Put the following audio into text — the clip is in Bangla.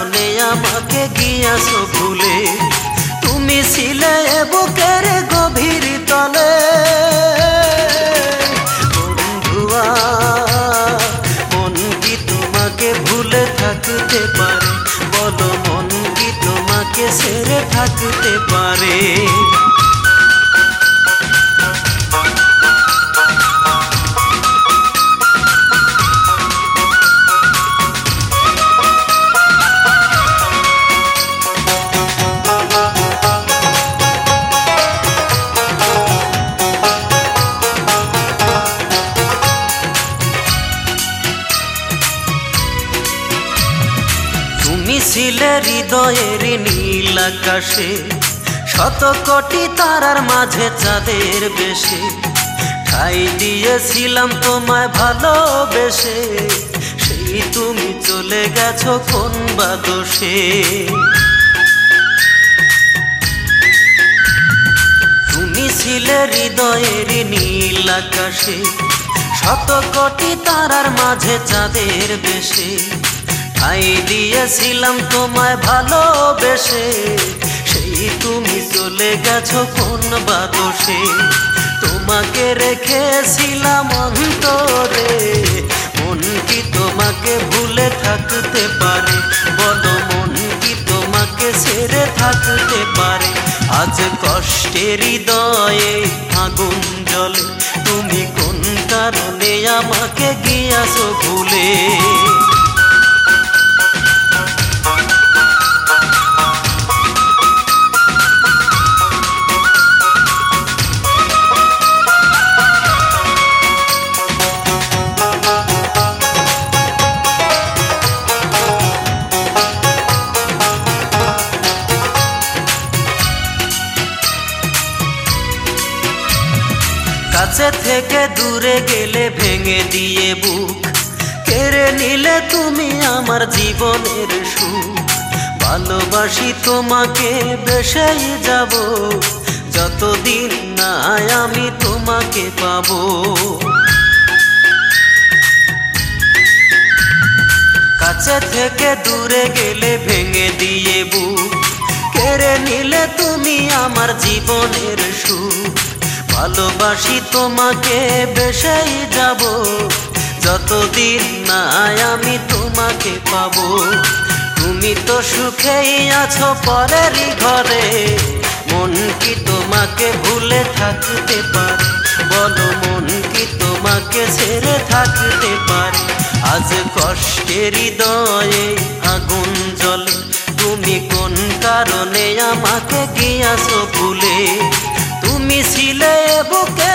কারণে আমাকে গিয়াছো ভুলে। তুমি ছিলে বুকের গভীর তলে বন্ধুয়া, মন কি তোমাকে ভুলে থাকতে পারে? বলো মন কি তোমাকে ছেড়ে থাকতে পারে? তুমি ছিলে হৃদয়ের নীল আকাশে, শত কোটি তারার মাঝে চাঁদের বেশে। ঠাই দিয়েছিলাম তোমায় ভালোবেসে, সেই তুমি চলে গেছো কোন বা দোষে। তুমি ছিলে হৃদয়ের নীল আকাশে, শত কোটি তারার মাঝে চাঁদের বেশে। ঠাই দিয়েছিলাম তোমায় ভালোবেসে, সেই তুমি চলে গেছো কোন বা দোষে। তোমাকে রেখেছিলাম অন্তরে, মন কি তোমাকে ভুলে থাকতে পারে? বলো মন কি তোমাকে ছেড়ে থাকতে পারে? আজ কষ্টের হৃদয়ে আগুন জ্বলে, তুমি কোন কারণে আমাকে গিয়াছো ভুলে। কাছে থেকে দূরে গেলে ভেঙে দিয়ে বুক, কেড়ে নিলে তুমি আমার জীবনের সুখ। ভালোবাসি তোমাকে বেসেই যাব, যতদিন না আমি তোমাকে পাবো। কাছে থেকে দূরে গেলে ভেঙে দিয়ে বুক, কেড়ে নিলে তুমি আমার জীবনের সুখ। ভালোবাসি তোমাকে বেসেই যাব, যতদিন না আমি তোমাকে পাবো। তুমি তো সুখেই আছো পরেরই ঘরে, মন কি তোমাকে ভুলে থাকতে পারে? বলো মন কি তোমাকে ছেড়ে থাকতে পারে? আজ কষ্টের হৃদয়ে আগুন জ্বলে, তুমি কোন কারণে আমাকে গিয়াছো ভুলে। তুমি ছিলে বুকে